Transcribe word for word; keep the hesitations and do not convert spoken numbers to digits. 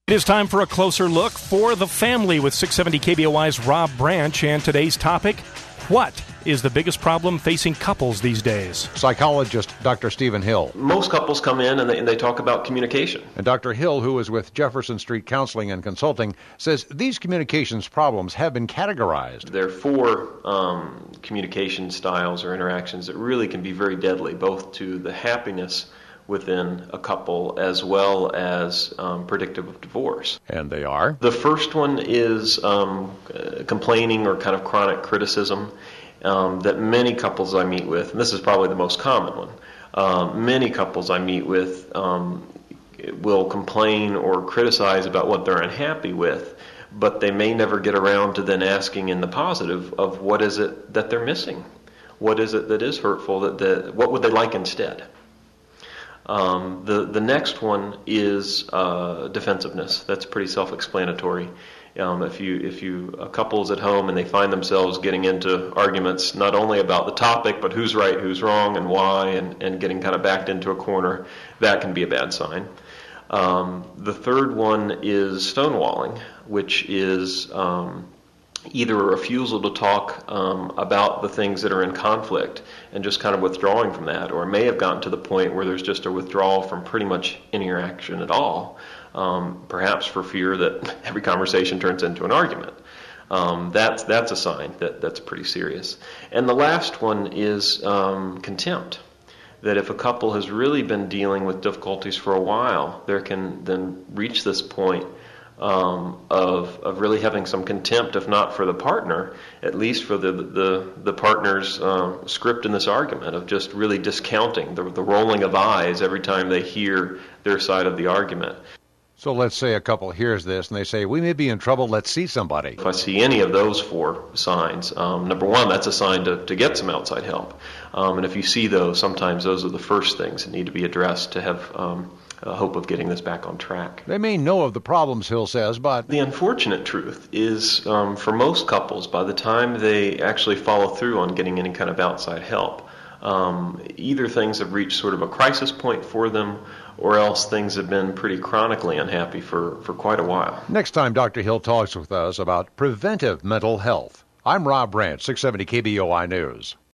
It is time for a closer look for the family with six seventy K B O I's Rob Branch, and today's topic, what is the biggest problem facing couples these days? Psychologist Doctor Stephen Hill. Most couples come in and they, and they talk about communication. And Doctor Hill, who is with Jefferson Street Counseling and Consulting, says these communications problems have been categorized. There are four um, communication styles or interactions that really can be very deadly, both to the happiness within a couple as well as um, predictive of divorce. And they are? The first one is um, uh, complaining or kind of chronic criticism um, that many couples I meet with, and this is probably the most common one, um, many couples I meet with um, will complain or criticize about what they're unhappy with, but they may never get around to then asking in the positive of what is it that they're missing? What is it that is hurtful? That, that what would they like instead? Um, the, the next one is uh, defensiveness. That's pretty self-explanatory. Um, if you if you a couple's at home and they find themselves getting into arguments not only about the topic but who's right, who's wrong, and why, and, and getting kind of backed into a corner, that can be a bad sign. Um, the third one is stonewalling, which is um, either a refusal to talk um, about the things that are in conflict and just kind of withdrawing from that, or it may have gotten to the point where there's just a withdrawal from pretty much any interaction at all, um, perhaps for fear that every conversation turns into an argument. Um, that's that's a sign that that's pretty serious. And the last one is um, contempt. That if a couple has really been dealing with difficulties for a while, there can then reach this point Um, of of really having some contempt, if not for the partner, at least for the the, the partner's uh, script in this argument, of just really discounting the, the rolling of eyes every time they hear their side of the argument. So let's say a couple hears this and they say, we may be in trouble, let's see somebody. If I see any of those four signs, um, number one, that's a sign to, to get some outside help. Um, and if you see those, sometimes those are the first things that need to be addressed to have um, a hope of getting this back on track. They may know of the problems, Hill says, but the unfortunate truth is um, for most couples, by the time they actually follow through on getting any kind of outside help, um, either things have reached sort of a crisis point for them, or else things have been pretty chronically unhappy for, for quite a while. Next time Doctor Hill talks with us about preventive mental health. I'm Rob Branch, six seventy K B O I News.